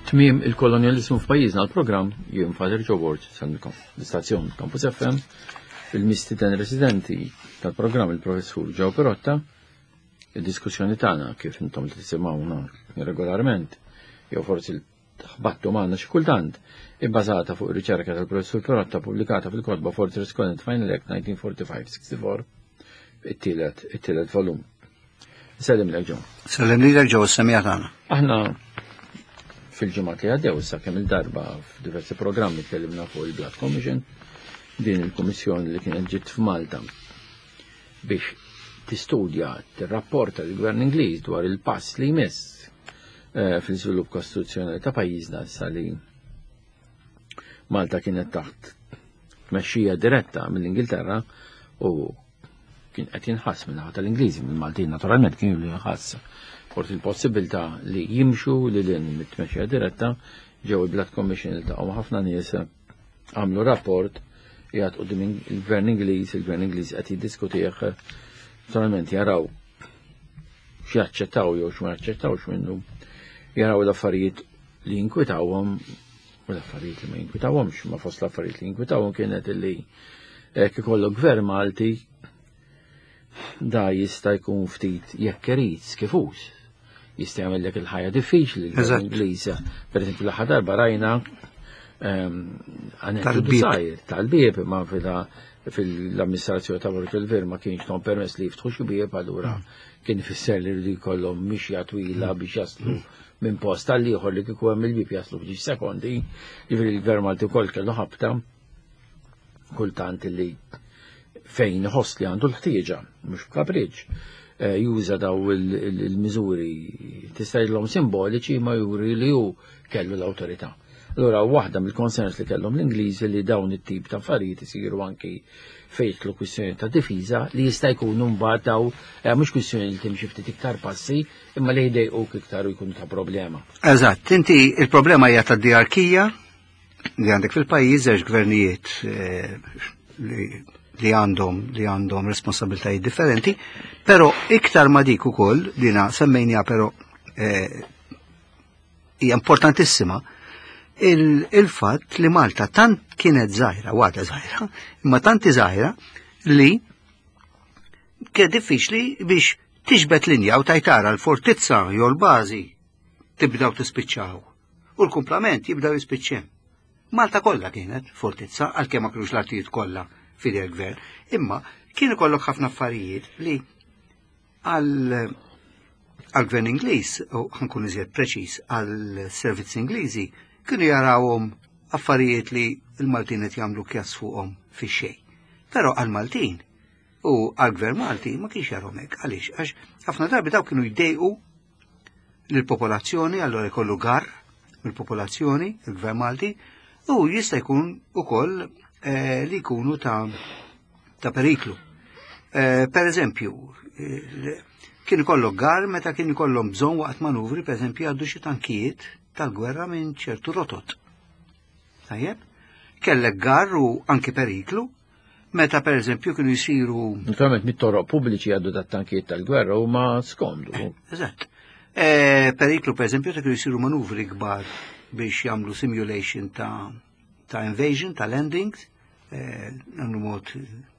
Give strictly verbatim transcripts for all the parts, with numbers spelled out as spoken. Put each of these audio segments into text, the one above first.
tmiem il-kolonializmu f'pajjiżna l-programm jiem Father Joe Ward l-istazzjon Campus F M il-mistiden residenti tal-programm il-professur Joe Perotta id-diskussjoni tagħna kif intom li tisimgħuna regolarment jew forsi tħbattu magħna xi kultant ibbażata fuq ir-riċerka tal-professur Perotta pubblikata fil-kotba Fortress College Final Act nineteen forty-five sixty-four it-tielet it-tielet volum. Sallim lek ġew. Sallim lek ġew is-semija tagħna. Aħna fil-ġimgħat li għaddew issa kemm il-darba f'diversi programmi tkellimna fuq il-Blood Commission, din il-kummissjoni li kienet ġiet f'Malta biex tistudja tirrapporta l-Gvern Ingliż dwar il-pass li jmiss fil-żvilupp kostituzzjonali ta' pajjiżna issa li Malta kienet taħt tmexxija diretta mill-Ingilterra u kien qed jinħass minn naħa tal-Ingliżi mill-Maltin naturalment kienu li jinħass forsi l-possibilità li jimxu li lin mit-tmexxija diretta ġew il-Blood Commission il taqgħu ħafna nies għamlu rapport jgħid qudiem il-Gvern Ingliż, il-Gvern Ingliż qed jiddiskutih naturalment jaraw x'jaċċettaw jew x'ma jaċċettawx minnu jaraw l-affarijiet li jinkwitawhom u l-affarijiet li ma jinkwitawhomx ma fost l-affarijiet li jinkwitawhom kienet illi hekk ikollok Gvern Malti da jista' jkun ftit jekk irid skifus. Jista' jagħmellek il-ħajja diffiċli l-Ingliża. Pereżempju l-aħħar darba rajna tal-bieb tal-bieb ma fil-amministrazzjoni ta' Port il-Ver ma kienx ton permess li jiftħu xi bieb allura kien ifisser li jridu jkollhom mixja twila biex jaslu minn post tal ieħor li kieku hemm il-bieb jaslu f'ġi sekondi. Jiġifieri l-Gvern Malti wkoll kellu ħabta kultant li fejn iħoss li għandu l-ħtieġa, mhux b'kapriġġ, juża daw il-miżuri tista' jgħidlhom simboliċi ma juri li hu kellu l-awtorità. Allura waħda mill-konsens li kellhom l-Ingliżi li dawn it-tip ta' affarijiet isiru anki fejtlu kwistjoni ta' difiża li jista' jkunu mbagħad daw mhux kwistjoni li timxi ftit iktar passi imma li jdejquk iktar u jkunu ta' problema. Eżatt, inti il-problema hija tad-djarkija li għandek fil-pajjiż żewġ gvernijiet li li għandhom li għandhom responsabiltajiet differenti, però iktar ma dik ukoll dina semmejnija però hija importantissima il-fatt li Malta tant kienet żgħira, waħda żgħira, imma tanti żgħira li kien diffiċli biex tiġbed linja u tajtara l-fortizza jew l-bażi tibdew tispiċċaw u l-kumplament jibdew jispiċċew. Malta kollha kienet fortizza għalkemm ma kinux l-artijiet kollha fidel gvern, imma kienu kollok ħafna affarijiet li għal-gvern Ingliż, u ħankun iżjed preċiż, għal-servizz Ingliżi, kienu jarawhom affarijiet li l-Maltin qed jagħmlu kjas fuqhom fix-xejn. Però għal-Maltin u għal-gvern Malti ma kienx jarahom hekk għaliex għax ħafna drabi daw kienu jdejqu lill-popolazzjoni allura jkollu gar mill-popolazzjoni, il-gvern Malti, u jista' jkun ukoll Eh, li jkunu ta', ta periklu. Eh, per eżempju, eh, kien ikollok gar meta kien ikollhom bżonn waqt manuvri, per eżempju, għaddu xi tankijiet tal-gwerra minn ċertu rotot. Tajjeb? Kellek gar u anke periklu, meta per eżempju kienu jsiru. Naturalment mit-toroq pubbliċi għaddu tat-tankijiet tal-gwerra huma skomdu. Eh, eżatt. Eh, periklu per eżempju ta' kienu jsiru manuvri kbar biex jagħmlu simulation ta' ta' invasion, ta' landings, għannu eh, mod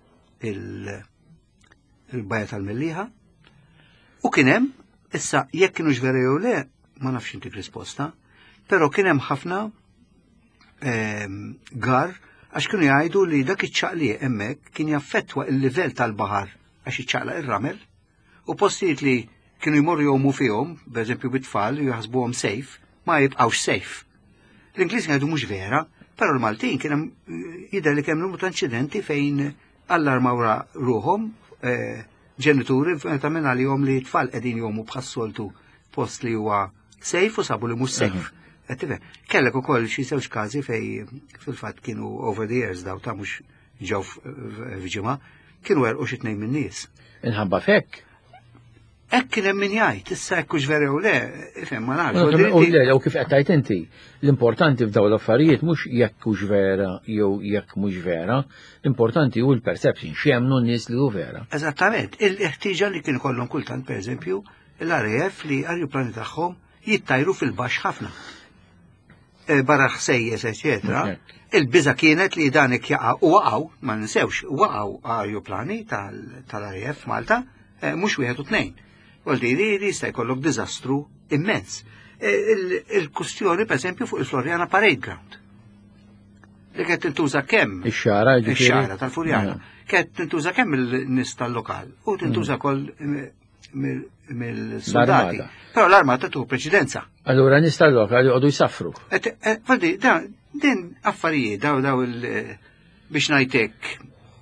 il-bajja tal-melliħa. U kienem, issa, jekk kienu ġveri jew le, ma nafx intik risposta, pero kienem ħafna eh, gar, għax kienu jgħidu li dak iċċaqli emmek kien jaffettwa il-livell tal-bahar għax iċċaqla il-ramel, u postijiet li kienu jmorru jomu fihom, per eżempju bit-tfal, jħasbuhom safe, ma jibqawx safe. L-Ingliż jgħidu mhux vera, però l-Maltin kien jidher li kemm numru ta' inċidenti fejn allarmaw ruhom ġenituri meta minn għalihom li t-tfal qegħdin jgħomu bħas-soltu post li huwa safe u sabu li mhux safe. Qed tifhem. Kellek ukoll xi żewġ każi fej fil-fatt kienu over the years daw ta' mhux ġew f'ġimgħa kienu werqu xi tnejn min-nies. Inħabba fekk. Hekk kien hemm min jgħid, issa hekk hux vera u le, ifhem ma nafx. U le jew kif qed tgħid inti, l-importanti f'dawn l-affarijiet mhux jekk hux vera jew jekk mhux vera, l-importanti hu l-perception x'jemmnu n-nies li hu vera. Eżattament, il-ħtieġa li kien ikollhom kultant pereżempju l-R A F li ajruplani tagħhom jittajru fil-baxx ħafna. barra ħsejjes, eċetera, il-biża kienet li danek jaqa' u waqgħu, ma ninsewx, waqgħu aeroplani tal-R A F Malta, mhux wieħed u tnejn. Vuol-diri li jista' jkollok diżastru immens. Il-kustjoni, per esempio, fuq il-Florjana Parade Ground. Li kienet tintuża kemm ix-xara ix-xara tal-Furjana. Kienet tintuża kemm il-nies tal-lokal u tintuża wkoll mill-soldati. Però l-armata tuħu preċedenza. Allura nies tal-lokal jqogħdu jsafru. Faldi, din affarijiet daw daw il biex ngħidlek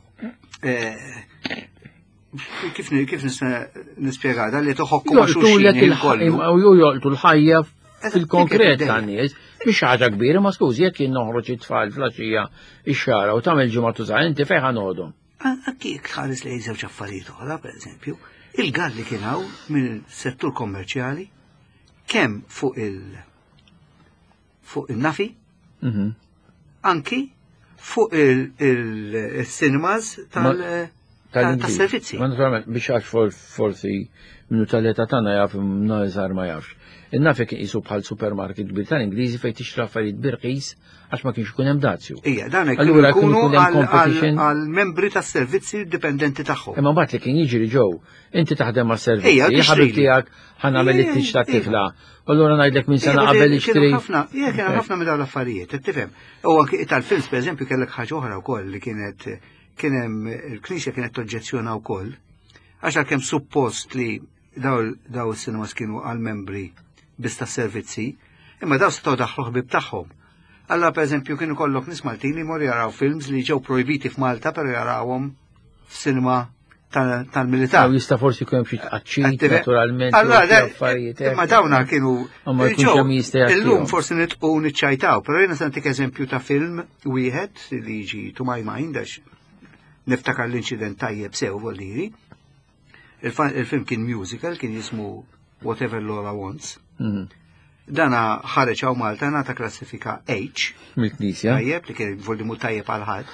kif kif nispjegada li toħokku ma' xulxin il-kollu. U jolqtu l-ħajja fil-konkret tan-nies. Mhix ħaġa kbira, ma skużi jekk jien noħroġ it-tfal flaxija ix-xara u tagħmel ġimgħa tuża inti fejn ħanodhom. Anki jekk tħares lejn żewġ affarijiet oħra, pereżempju, il-gar li kien hawn mill-settur kommerċjali kemm fuq il- fuq il-nafi, anki fuq il-cinemas tal-servizzi. Naturalment, biex għax forsi minnu tal-età tagħna jaf nażar ma jafx. Il-nafi kien jisu bħal supermarket kbir tal-Ingliżi fejn tixtra affarijiet birqis għax ma kienx ikun hemm dazju. Ija, dan kienu jkunu għal-membri tas-servizzi dipendenti tagħhom. Imma mbagħad li kien jiġri ġew, inti taħdem mas-servizzi, ħabib tiegħek ħanagħmel it-tix tat-tifla. Allura ngħidlek minn sena qabel ixtri. Hija kien ħafna minn dawn l-affarijiet, tifhem. U anke tal-films pereżempju kellek ħaġa oħra wkoll li kienet kien hemm il-Knisja kienet toġġezzjona wkoll għax għalkemm suppost li daw is-sinemas kienu għal-membri biss tas-servizzi, imma daw setgħu daħlu ħbieb tagħhom. Alla pereżempju kienu kollok nies Maltin li jmorru jaraw films li ġew projbiti f'Malta però jarawhom f'sinema tal-militar. Jista' forsi jkun hemm xi tqaċċit naturalment. Imma dawna kienu illum forsi nitqu niċċajtaw, però jiena se nagħtik eżempju ta' film wieħed li jiġi to my mind għax niftakar l-inċident tajjeb sew volliri. Il-film kien musical, kien jismu Whatever Laura Wants. Dana ħareġ hawn Malta nagħta klassifika H. Mill-Knisja. Tajjeb li kien voldimu tajjeb għal ħadd.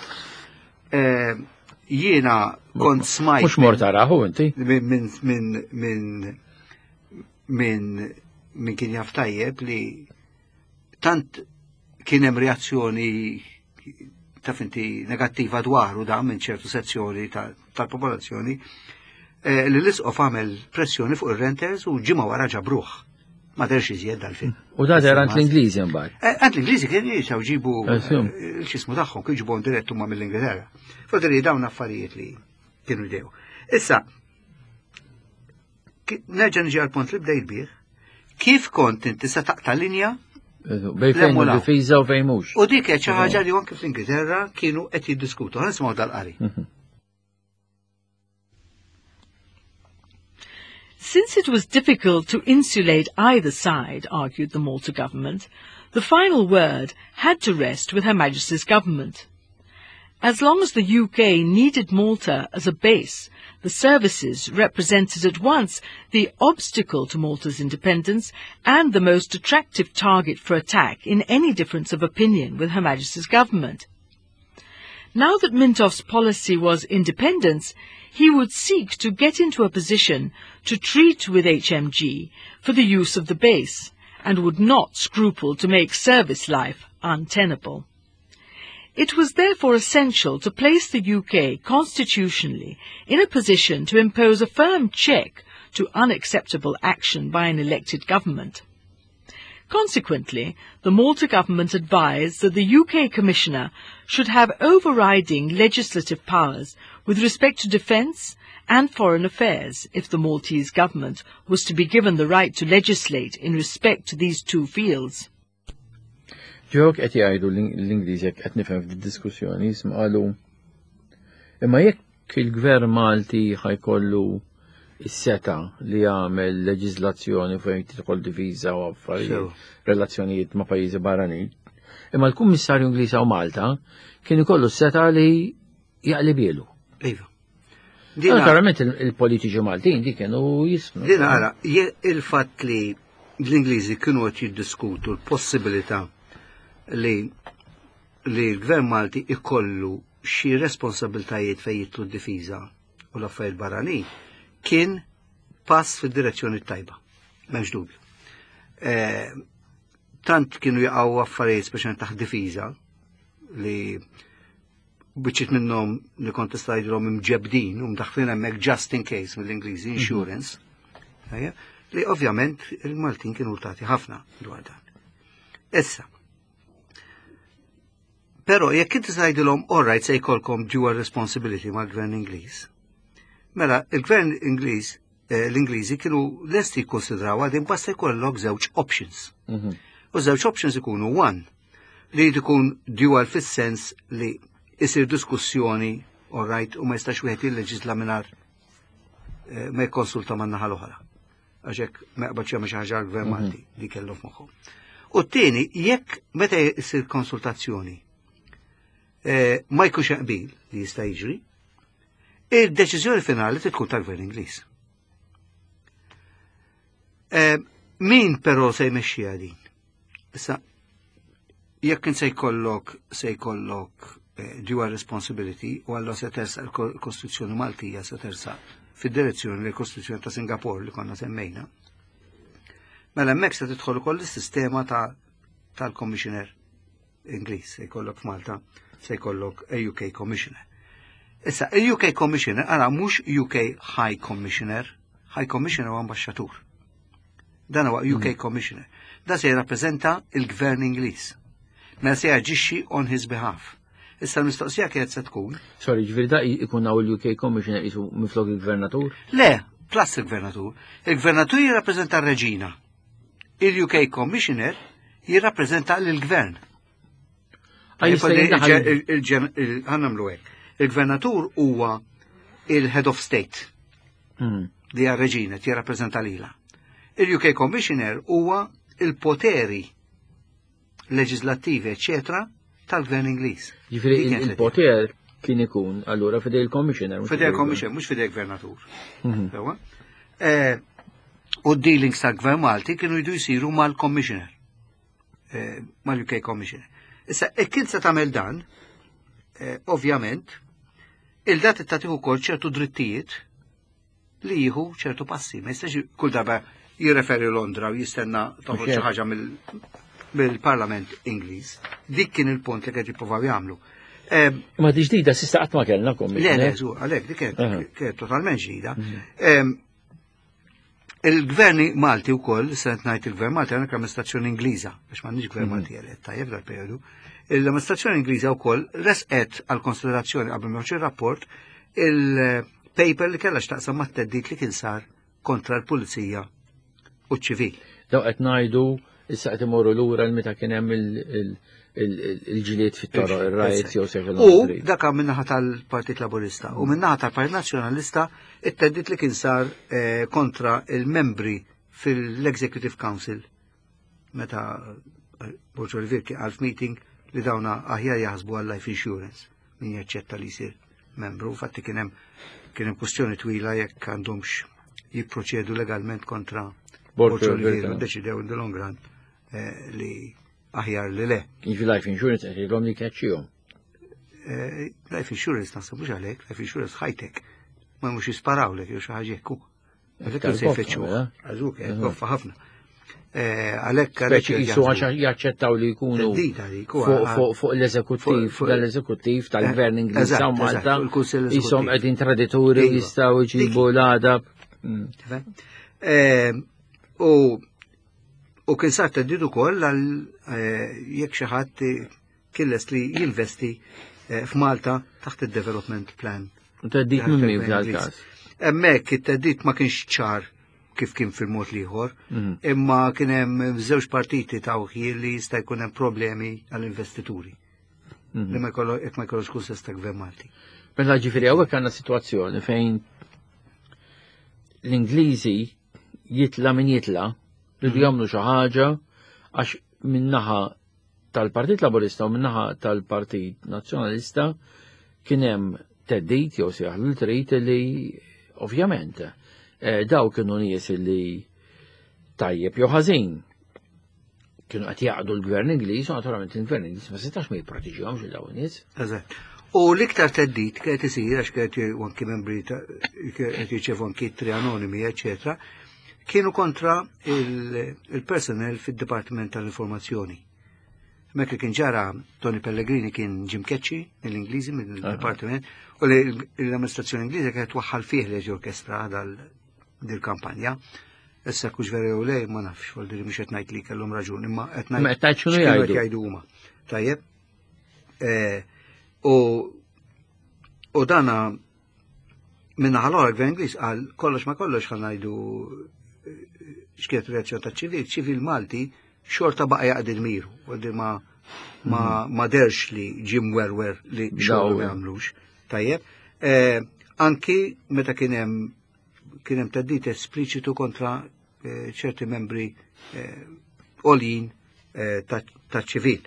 Jiena kont smajt. Mhux mort taraħu inti. Minn minn minn minn minn kien jaf tajjeb li tant kien hemm reazzjoni taf inti negattiva dwaru da minn ċertu sezzjoni tal-popolazzjoni. Li l-isqof għamel pressjoni fuq il-renters u ġimma wara ġabruħ. Ma derx iżjed dal-film. U da der għant l-Ingliżi mbagħad. Għant l-Ingliżi kien jisaw ġibu l-ċismu tagħhom, kien ġibu dirett huma mill-Ingilterra. Fodri dawn affarijiet li kienu jdew. Issa, nerġa' niġi għal-punt li bdejt bih, kif kont inti sa taqta' linja bej fejn u difiża u fejn mhux. U dik qed xi ħaġa li anke fl-Ingilterra kienu qed jiddiskutu. Ħa nisimgħu dal-qari. Since it was difficult to insulate either side, argued the Malta government, the final word had to rest with Her Majesty's government. As long as the U K needed Malta as a base, the services represented at once the obstacle to Malta's independence and the most attractive target for attack in any difference of opinion with Her Majesty's government. Now that Mintoff's policy was independence, he would seek to get into a position to treat with H M G for the use of the base, and would not scruple to make service life untenable. It was therefore essential to place the U K constitutionally in a position to impose a firm check to unacceptable action by an elected government. Consequently, the Malta government advised that the U K Commissioner should have overriding legislative powers with respect to defence and foreign affairs if the Maltese government was to be given the right to legislate in respect to these two fields. Ġok qed jgħidu l-Ingliżi jekk qed nifhem fid-diskussjoni jisma' qalu imma jekk il-Gvern Malti ħajkollu is-seta li jagħmel leġiżlazzjoni fejn tidħol diviża u affarijiet relazzjonijiet ma' pajjiżi barranin. Imma l-Kummissarju Ingliż u Malta kien ikollu s-seta li jaqlib ilu. Iva. Naturalment il-politiċi Maltin di kienu jismu. Dina ara, il-fatt li l-Ingliżi kienu qed jiddiskutu l-possibilità li li l-Gvern Malti ikollu xi responsabiltajiet fejn jitlu d-difiża u l-affarijiet barranin kien pass fid-direzzjoni tajba, m'hemmx dubju. tant kienu jaqgħu affarijiet speċjalment taħt difiża li biċċiet minnhom li kont tista' jgħidulhom imġebdin u mdaħħlin hemmhekk just in case mill-Ingliżi insurance, li ovvjament il-Maltin kienu urtati ħafna dwar dan. Issa. Però jekk inti tgħidilhom all right se jkollkom dual responsibility mal-Gvern Ingliż. Mela il-Gvern Ingliż l-Ingliżi kienu lesti jikkonsidraw għadin basta jkollok żewġ options. U żewġ options ikunu one li jkun dual fis-sens li isir diskussjoni, all right, u ma jistax wieħed jilleġisla mingħajr ma jkonsulta man naħa l-oħra. Għaxek ma jqbadx jagħmel xi ħaġa l-Gvern Malti li kellu f'moħħu. U t-tieni, jekk meta jsir konsultazzjoni ma jkunx qbil li jista' jiġri, id-deċiżjoni finali tkun tal-Gvern Ingliż. Min però se jmexxiha din? Issa, jekk se jkollok se jkollok dual responsibility u għallu se tersa l-Kostituzzjoni Maltija se tersa fid-direzzjoni li l-Kostituzzjoni ta' Singapore li konna semmejna. Mela hemmhekk se tidħol ukoll is-sistema tal-Commissioner Ingliż se jkollok f'Malta se jkollok a U K Commissioner. Issa, il-U K Commissioner ara mhux U K High Commissioner, High Commissioner u ambasċatur. Dan huwa U K Commissioner. Da se jirrappreżenta il-Gvern Ingliż. Mela se jaġixxi on his behalf. Issa l-mistoqsija kienet se tkun. Sorry, ġifieri da jkun hawn il-U K Commissioner jisu miflok il-Gvernatur? Le, plus il-Gvernatur. Il-Gvernatur jirrappreżenta r-Reġina. Il-U K Commissioner jirrappreżenta l-Gvern. Għannamlu hekk. Il-Gvernatur huwa il-Head of State. Li hija r-Reġina jirrappreżenta lilha. Il-U K Commissioner huwa il-poteri leġislattivi, eccetera, tal-Gvern Ingliż. Ġifieri il-poter kien ikun allura fidej il-Commissioner. Fidej il-Commissioner, mhux fidej il-Gvernatur. U d-dealings tal-Gvern Malti kienu jdu jsiru mal-Commissioner, mal-U K Commissioner. Issa, e kien se tagħmel dan, ovvjament, il-dat tagħtih ukoll ċertu drittijiet li jieħu ċertu passi. Ma jistax kull darba jirreferi Londra u jistenna toħroġ xi ħaġa mill-Parlament Ingliż. Dik kien il-punt li qed jippruvaw jagħmlu. Ma di ġdida s'issa qatt ma kellna Le, le, żu, għalhekk dik kienet totalment ġdida. Il-Gvern Malti wkoll, se ngħid il-Gvern Malti għandek l-amministrazzjoni Ingliża, biex m'għandniex Gvern Malti għalet tajjeb dal-perjodu. L-amministrazzjoni Ingliża wkoll resqet għal konsiderazzjoni qabel ma ir-rapport il-paper li kellha x'taqsam mat-teddid li kien sar kontra l-Pulizija u ċ-ċivil. Daw qed ngħidu issa qed imorru lura l-meta kien hemm il-ġilied fit-toroq ir-rajt jew seħħel. U dak min-naħa tal-Partit Laburista u min-naħa tal-Partit Nazzjonalista it-teddid li kien sar kontra il-membri fil-Executive Council meta Borġo Rivir kien għal meeting li dawna aħjar jaħsbu għal life insurance min jaċċetta li jsir membru. Fatti kien hemm kien hemm kwestjoni twila jekk għandhomx jipproċedu legalment kontra Borġo Rivir u deċidew in the long run li aħjar li le. Jiġi life insurance qed jgħidhom li kaċċihom. Life insurance naħseb mhux għalhekk, life insurance high-tech. Ma mhux jisparawlek jew xi ħaġa hekk. Dik se jfittxu. Għażuk hekk goffa ħafna. Għalhekk Speċi jisu għax jaċċettaw li jkunu fuq l-eżekuttiv, l-eżekuttiv tal-Gvern Ingliż ta' Malta jisom qegħdin tradituri jistgħu jġibu l-għadab. U kien sar teddid ukoll għal jekk xi ħadd kien lest li jinvesti f'Malta taħt id-development plan. Teddid minn min f'dal-każ. Hemmhekk it-teddid ma kienx ċar kif kien fil-mod ieħor, imma kien hemm żewġ partiti ta' uħil li jista' jkun hemm problemi għall-investituri. Li ma jkollok jekk ma jkollokx kunsess ta' Gvern Malti. Mela ġifieri hawnhekk għandna sitwazzjoni fejn l-Ingliżi jitla min jitla li jagħmlu xi ħaġa għax min-naħa tal-Partit Laburista u min-naħa tal-Partit Nazzjonalista kien hemm teddid jew seħħ li trid li ovvjament daw kienu nies li tajjeb jew ħażin kienu qed jaqdu l-Gvern Ingliż u naturalment il-Gvern Ingliż ma setax ma jipproteġihomx il dawn nies. Eżatt. U l-iktar teddid kienet isir għax kienet anki membri qed jirċevu anki tri anonimi, eċetera, kienu kontra il-personnel fid-Dipartiment tal-Informazzjoni. Mek li kien ġara Tony Pellegrini kien Jim Ketchy, l-Ingliżi mill-Dipartiment, u l-amministrazzjoni Ingliżi kienet waħħal fih li orkestra dal-kampanja. Issa kux veri u lej, ma nafx, għaldi li mux etnajt li kellhom raġun, imma etnajt xunu jgħidu huma. Tajjeb. U dana minna ħalora l-Gvern Ingliż għal kollox ma kollox ħal ngħidu x'kienet reazzjoni ta' ċivil, ċivil Malti xorta baqa jaqdi l-miru, għaldi ma ma derx li Jim Werwer li xogħol ma jagħmlux. Tajjeb. Anki meta kien hemm kien hemm teddit espliċitu kontra ċerti membri olin ta' ċivil.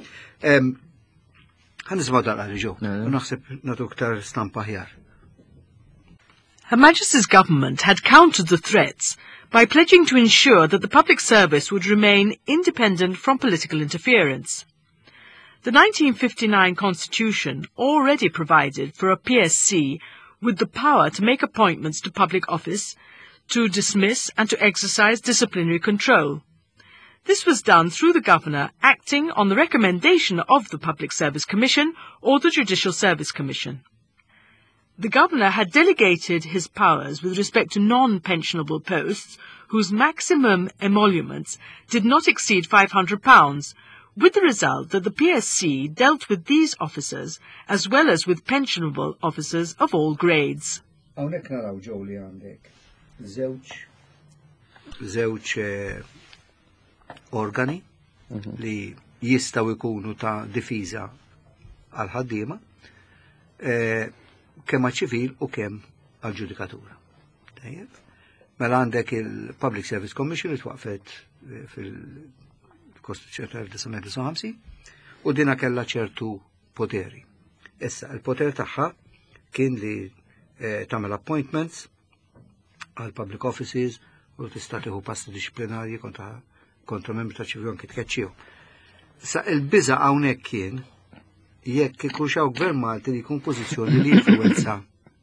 Għan nismaw dal-għalli ġo, u naħseb natu ktar stampa ħjar. Her Majesty's government had countered the threats by pledging to ensure that the public service would remain independent from political interference. The nineteen fifty-nine Constitution already provided for a P S C with the power to make appointments to public office, to dismiss and to exercise disciplinary control. This was done through the Governor acting on the recommendation of the Public Service Commission or the Judicial Service Commission. The Governor had delegated his powers with respect to non-pensionable posts whose maximum emoluments did not exceed five hundred pounds, with the result that the P S C dealt with these officers as well as with pensionable officers of all grades. Hawnhekk naraw ġew li għandek żewġ żewġ organi li jistgħu jkunu ta' difiża għal ħaddiema kemm ċivil u kemm għal ġudikatura. Mela għandek il-Public Service Commission li twaqfet fil-Kostituzzjoni tal-1959 u dina kellha ċertu poteri. Issa il-poter tagħha kien li tagħmel appointments għal public offices u tista' tieħu passi disciplinarji kontra kontra membri ta' ċivil anke tkeċċiju. Sa il-biża' hawnhekk kien jekk ikun xew gvern Malti li jkun pożizzjoni li influenza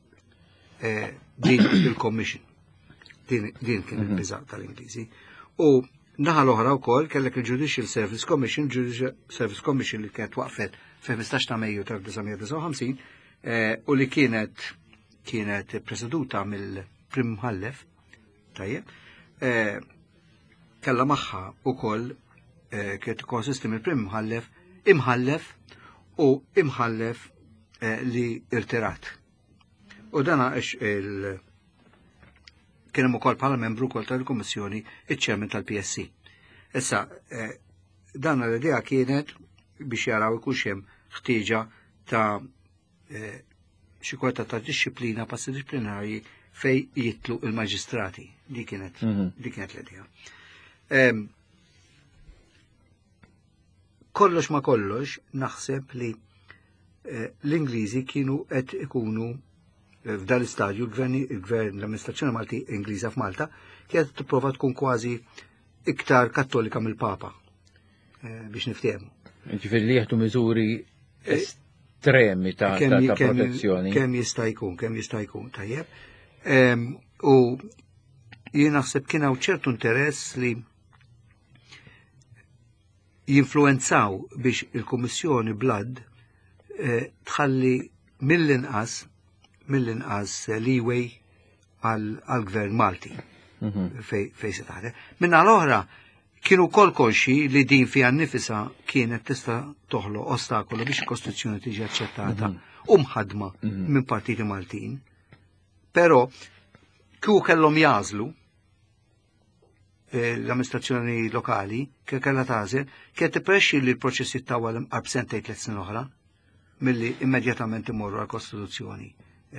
din il-commission. Din kien il-biża' tal-Ingliżi. U naħa l-oħra wkoll kellek il-Judicial Service Commission, Judicial Service Commission li kienet waqfet fil-ħmistax ta' Mejju tal-1959 u li kienet kienet preseduta mill-Prim Mħallef, tajjeb, kella magħha wkoll kienet konsisti mill-Prim Mħallef, imħallef u imħallef li irtirat. U dana il kien hemm ukoll bħala membru wkoll tal-Kummissjoni iċ-Chairman tal-P S C. Issa dan l-idea kienet biex jaraw ikun hemm ħtieġa ta' xi kweta ta' disciplina passi disciplinarji fej jitlu il-maġistrati. Di kienet di kienet l-idea. Kollox ma kollox naħseb li l-Ingliżi kienu qed ikunu f'dan l-istadju il-gvern l-amministrazzjoni Malti Ingliża f'Malta kienet tipprova tkun kważi iktar kattolika mill-Papa biex niftehmu. Ġifieri li jieħdu miżuri estremi ta' protezzjoni. Kemm jista' jkun, kemm jista' jkun, tajjeb. U jien naħseb kien hawn ċertu interess li jinfluenzaw biex il-Kummissjoni Blood tħalli mill-inqas mill-inqas leeway għal-gvern Malti fej se taħdem. Minna l-oħra kienu kol konxi li din fija nifisa kienet tista toħlo ostakolo biex il-Kostituzzjoni tiġi aċċettata u mħadma minn partiti Maltin. Pero kieku kellhom jażlu l-amministrazzjoni lokali kien kellha tażel kienet tipprexxi li l-proċessi tawwal absentej tliet snin oħra milli immedjatament imorru għall-Kostituzzjoni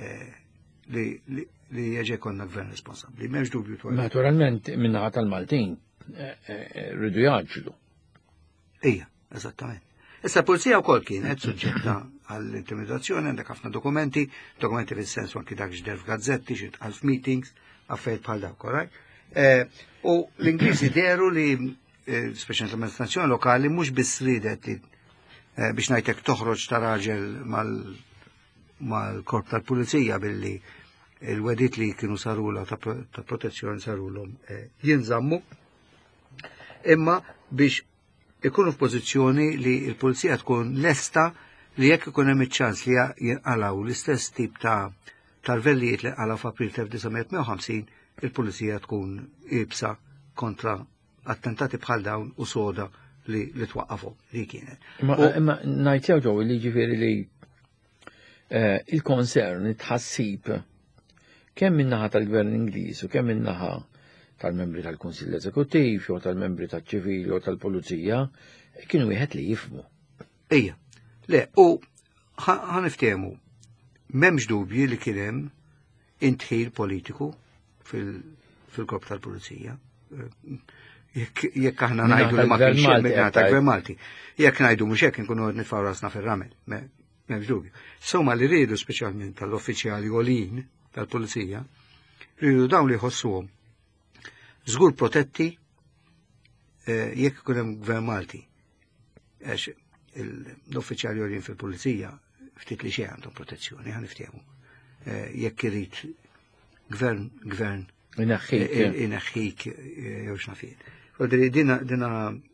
li jeġe konna gvern responsabbli. M'hemmx dubju dwar. Naturalment minnaħa tal-Maltin rridu jaġlu. Ija, eżattament. Issa pulizija wkoll kienet suġġetta għall-intimidazzjoni, għandek ħafna dokumenti, dokumenti fis-sens anki dak ġder f'gazzetti, xi tqal meetings, affarijiet bħal dawk, right? U l-Ingliżi deru li speċjalment l-amministrazzjoni lokali mhux biss ridet li biex ngħidlek toħroġ ta' raġel mal-korp tal-pulizija billi il-wedit li kienu sarula ta' protezzjoni sarulhom jinżammu, imma biex ikunu f'pożizzjoni li l-pulizija tkun lesta li jekk ikun hemm iċ-ċans li jinqalaw l-istess tip ta' tal-vellijiet li qalaw f'April elf ħamsin, il-pulizija tkun ibsa kontra attentati bħal dawn u soda li li twaqqafu li kienet. Imma ngħid ġew li ġifieri li il-konsern tħassib kemm min-naħa tal-Gvern Ingliż u kemm min-naħa tal-membri tal-Kunsill Eżekuttiv jew tal-membri tal-ċivili jew tal-Pulizija kienu wieħed li jifhmu. Ejja, le, u ħaniftehmu m'hemmx dubji li kien hemm intħil politiku fil-korp tal-Pulizija. Jekk aħna ngħidu li ma kienx hemm ta' Gvern Malti. Jekk ngħidu mhux hekk inkunu qed nitfgħu rasna fir-ramel, m'hemmx dubju. Somma li rridu speċjalment tal-uffiċjali għolin tal-Pulizija, rridu dawn li jħossuhom żgur protetti jekk ikun hemm Gvern Malti. Għax l-uffiċjali għolin fil-Pulizija ftit li xejn għandhom protezzjoni, ħan niftehmu. Jekk irid gvern gvern inaħħik jew x'nafien. Dina dina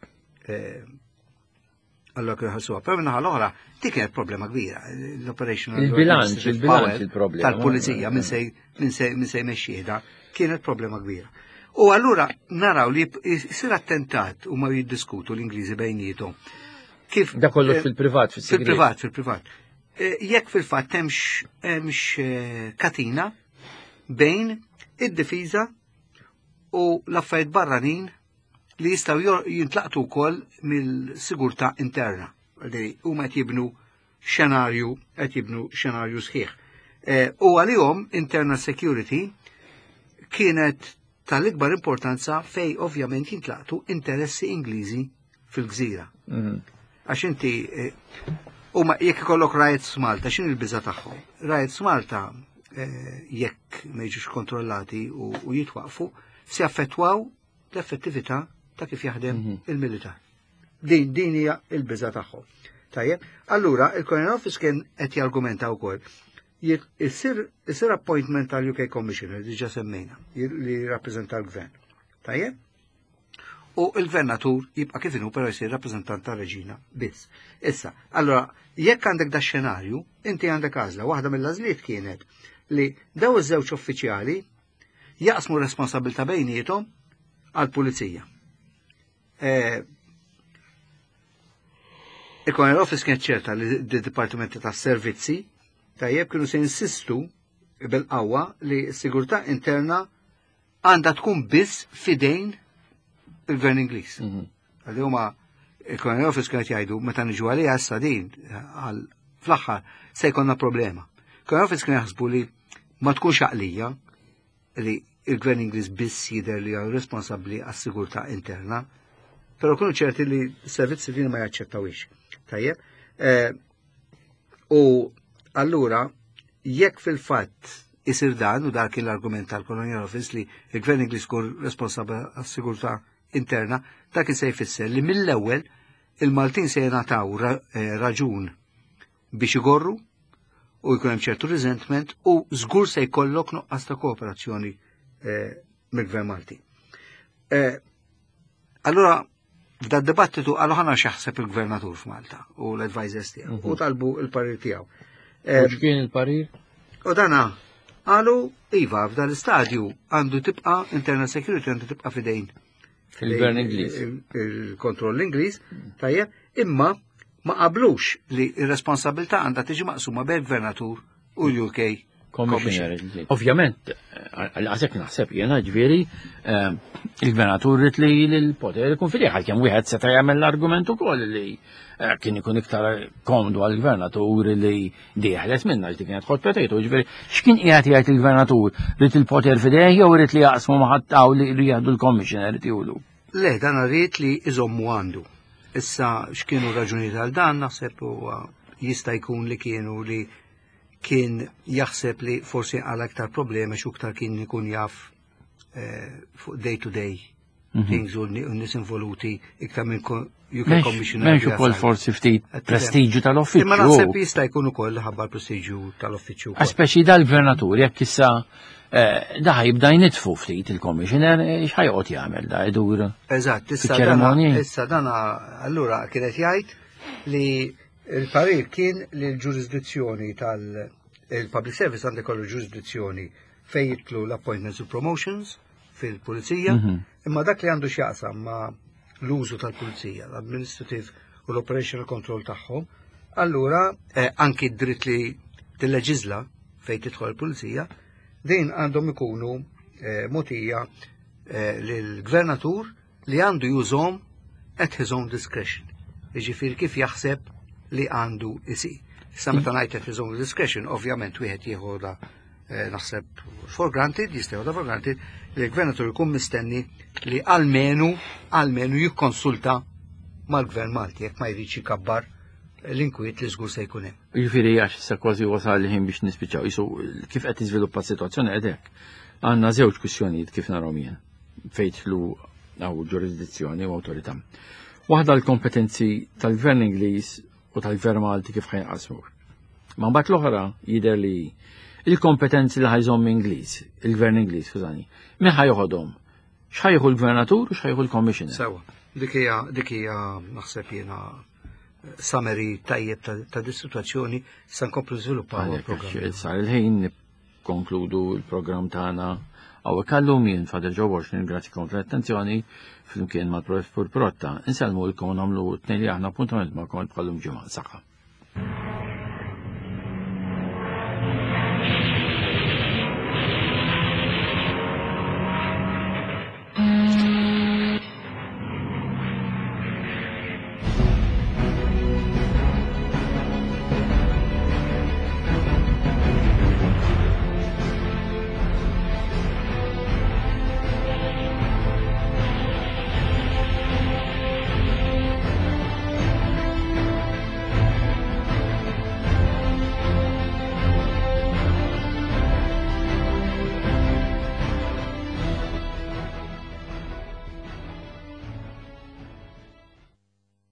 allora kien ħassuha. Però minnaħa l-oħra dik kienet problema kbira. L-operational il-bilanċ, il-bilanċ il-problema. Tal-pulizija minn se minn se jmexxieda kienet problema kbira. U allura naraw li jsir attentat u ma jiddiskutu l-Ingliżi bejnietom. Kif da kollox fil-privat, fil-segret. Fil-privat, fil-privat. Jekk fil-fatt hemmx katina bejn id-difiża u l-affarijiet barranin li jistgħu jintlaqtu wkoll mill-sigurtà interna. Huma qed jibnu xenarju, qed jibnu xenarju sħiħ. U għalihom internal security kienet tal-ikbar importanza fej ovvjament jintlaqtu interessi Ingliżi fil-gżira. Għax inti huma jekk ikollok riots Malta, x'in il-biża' tagħhom? Riots Malta jekk ma jiġux kontrollati u jitwaqfu se jaffettwaw l-effettività ta' kif jaħdem il-militar. Din din hija l-biża' tagħhom. Tajjeb, allura il-Foreign Office kien qed jargumenta wkoll isir appointment tal-U K Commissioner diġà semmejna li jirrappreżenta l-Gvern. Tajjeb? U l-Gvernatur jibqa' kif inhu però jsir rappreżentant tar-Reġina biss. Issa, allura jekk għandek da xenarju, inti għandek għażla, waħda mill-għażliet kienet li daw iż-żewġ uffiċjali jaqsmu responsabilità bejniethom għall-Pulizija. Il-Foreign Office kienet ċerta li d-Dipartimenti tas-Servizzi tajjeb kienu se insistu bil-qawwa li s-sigurtà interna għandha tkun biss fidejn il-Gvern Ingliż. Għalli huma il-Foreign Office kienet jgħidu meta niġu għaliha issa din fl-aħħar se jkollna problema. Il-Foreign Office kien jaħsbu li ma tkunx għaqlija li il-Gvern Ingliż biss jidher li huwa responsabbli għas-sigurtà interna, però kienu ċerti li s-servizzi din ma jaċċettawix. Tajjeb? U allura jekk fil-fatt isir dan u dar kien l-argument tal-Colonial Office li il-Gvern Ingliż kun responsabbli għas-sigurtà interna, dak se jfisser li mill-ewwel il-Maltin se jingħataw raġun biex igorru u jkun hemm ċertu resentment u żgur se jkollok nuqqas ta' kooperazzjoni mill-Gvern Malti. Allura f'da dibattitu qalu ħana x'jaħseb il-Gvernatur f'Malta u l-advisors tiegħu u talbu l-parir tiegħu. U x'kien il-parir? U dana qalu iva f'dan l-istadju għandu tibqa' internal security għandu tibqa' fidejn il-Gvern Ingliż. Il-kontroll Ingliż, tajjeb, imma ma qablux li r-responsabilità għandha tiġi maqsuma bejn il-Gvernatur u l-U K Commissioner. Ovvjament, għasek naħseb jena ġveri, il-Gvernatur rrit li l-poter ikun fidejh għal-kem wieħed seta' jagħmel l-argument ukoll li kien ikun iktar komdu għal-Gvernatur li dieħlet minna ġdi kienet ħod petejtu, ġveri, x'kien qiegħed jgħid il-Gvernatur rrit il-poter fidejh jew rrit li jaqsmu ma' ħadd li jgħidu l-Commissioner tiegħu? Le, dan rrit li iżommu għandu. Issa x'kienu raġuni tal dan naħseb huwa jista' jkun li kienu li kien jaħseb li forsi għal aktar problemi x'uktar kien ikun jaf fuq day to day things u n-nies involuti iktar minn U K Commissioner. Menx ukoll forsi ftit prestiġju tal-uffiċċju. Imma naħseb jista' jkun ukoll ħabba l-prestiġju tal-uffiċċju. Speċi dal-gvernatur jekk issa da jibda jnitfu ftit il-commissioner x'ħajqgħod jagħmel da jdur. Eżatt, issa dana allura kienet jgħid li l-parir kien li l-ġurisdizzjoni tal-public service għandha kollu ġurisdizzjoni fejn jitlu l-appointments u promotions fil-pulizija, imma dak li għandu x'jaqsam ma' l-użu tal-pulizija, l-administrative u l-operational control tagħhom, allura anki d-dritt li tilleġizla fejn tidħol il-pulizija, din għandhom ikunu motija lill-gvernatur li għandu jużhom at his own discretion. Jiġifieri kif jaħseb li għandu isir. Issa meta ngħid at his own discretion, ovvjament wieħed jieħu naħseb for granted, jistgħu for granted li l-gvernatur jkun mistenni li almenu almenu jikkonsulta mal-gvern Malti jekk ma jridx ikabbar l-inkwiet li żgur se jkun hemm. Jiġifieri għax issa kważi wasal li ħin biex nispiċċaw isu kif qed tiżviluppa s-sitwazzjoni qed hekk. Għandna żewġ kwistjonijiet kif narhom jien fejn tlu hawn ġurisdizzjoni u awtorità. Waħda l-kompetenzi tal-gvern Ingliż u tal-gvern Malti kif ħajnqasmu. Ma mbagħad l-oħra jidher li il-kompetenzi li ħajżhom Ingliż, il-gvern Ingliż, skużani, min ħajħodhom? X'ħajħu l-gvernatur u x'ħajħu l-commissioner? Sewa, dik hija dik hija naħseb jiena summary tajjeb ta' dis-sitwazzjoni se nkomplu żviluppaw il-programm. Sar il-ħin nikkonkludu l-programm tagħna hawnhekk għallum jien Fader Joe Washington, ningrazzikom tal-attenzjoni flimkien mal-Professur Protta. Inselmu lkom nagħmlu tnejn li aħna appuntament magħkom bħallum ġimgħa saħħa.